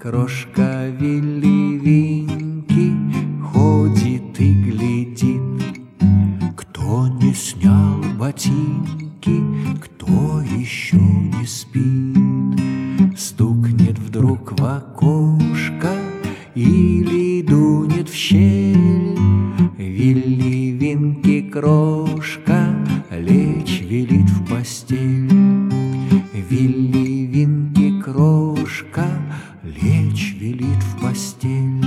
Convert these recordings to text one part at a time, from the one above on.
Крошка Вилли Винки ходит и глядит, кто не снял ботинки, кто еще не спит. Стукнет вдруг в окошко или дунет в щель, Вилли Винки крошка лечь велит в постель. Вилли Винки крошка лечь велит в постель.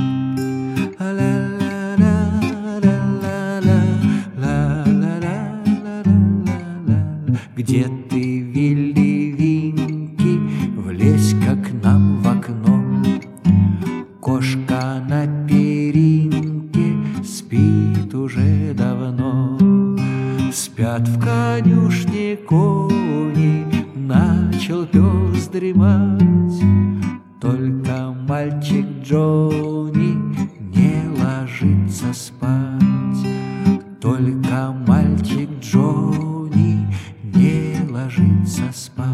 Где ты, Вилли Винки, влезь-ка к нам в окно? Кошка на перинке спит уже давно. Спят в конюшне кони, начал пес дремать, только мальчик Джонни не ложится спать. Только мальчик Джонни не ложится спать.